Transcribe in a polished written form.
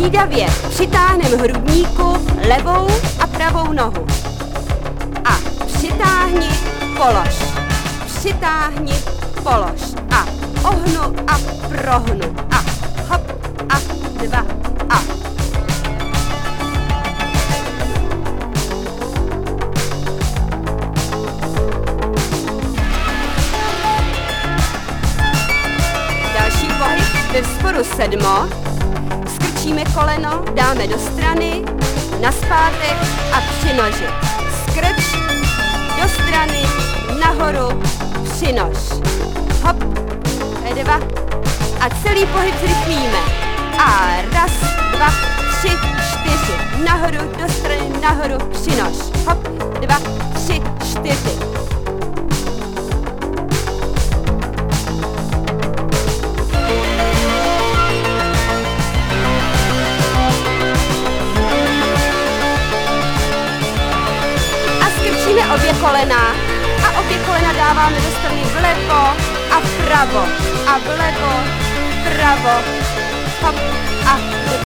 Střídavě přitáhneme hrudníku levou a pravou nohu. A přitáhni, polož. Přitáhni, polož. A ohnu a prohnu. A hop a 2 a. Další pohyb ve vzporu 7. Skrčíme koleno, dáme do strany, nazpátek a přinožit. Skrč, do strany, nahoru, přinož. Hop, 2 a celý pohyb zrychlíme. A 1, 2, 3, 4, nahoru, do strany, nahoru, přinož. Hop, 2, 3, 4. Obě kolena a obě kolena dáváme do strany vlevo a vpravo a vlevo, vpravo, hop a